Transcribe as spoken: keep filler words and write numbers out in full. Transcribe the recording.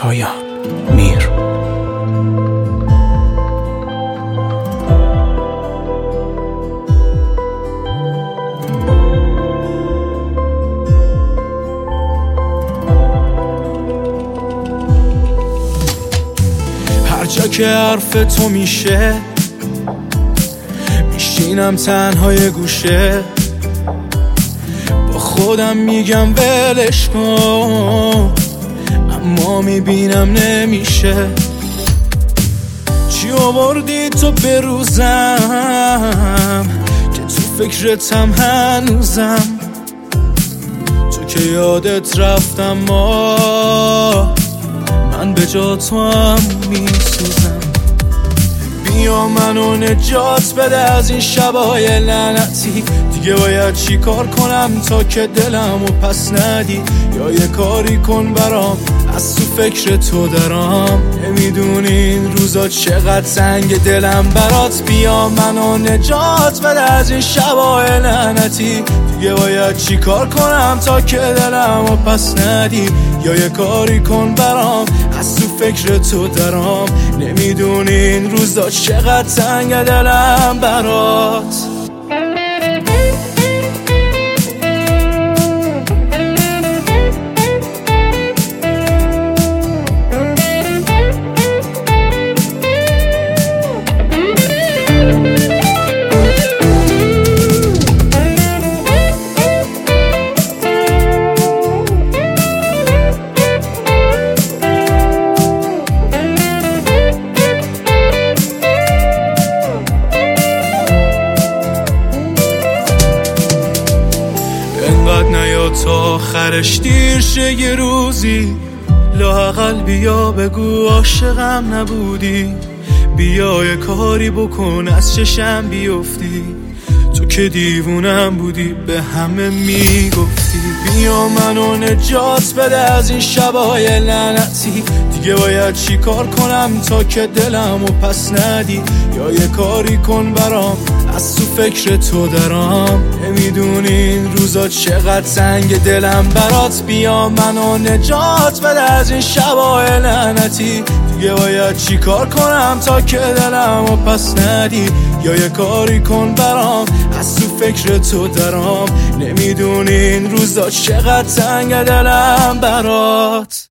شایان میر. هر جا که حرف تو میشه میشینم تنهای گوشه، با خودم میگم ولش کن، اما میبینم نمیشه. چی آوردی تو به روزم که تو فکرتم هنوزم، تو که یادت رفتم ما من به جا تو هم میسوزم. بیا منو نجات بده از این شبای لعنتی، دیگه باید چی کار کنم تا که دلمو پس ندی، یا یه کاری کن برام از تو فکر تو درام. نمیدونی این روزا چقدر سنگ دلم برات، بیا منو نجات بده از این شبای لعنتی، دیگه باید چی کار کنم تا که دلمو پس ندی، یا یه کاری کن برام از تو فکر تو درام. نمیدونی این روزا چقدر سنگ دلم برات. انقدر نیا تا آخرش دیر شه یه روزی، لااقل بیا بگو عاشقم نبودی، بیا یه کاری بکن از چشم بیفتی، تو که دیوونم بودی به همه میگفتی. بیا منو نجات بده از این شبای لعنتی، دیگه باید چی کار کنم تا که دلمو پس ندی، یا یه کاری کن برام از تو فکر تو درام. نمیدونی این روزا چقدر سنگ دلم برات، بیا منو نجات بده از این شبای لعنتی، دیگه باید چی کار کنم تا که دلمو پس ندی، یا یه کاری کن برام از تو فکر تو درام. نمیدونی این روزا چقدر سنگ دلم برات.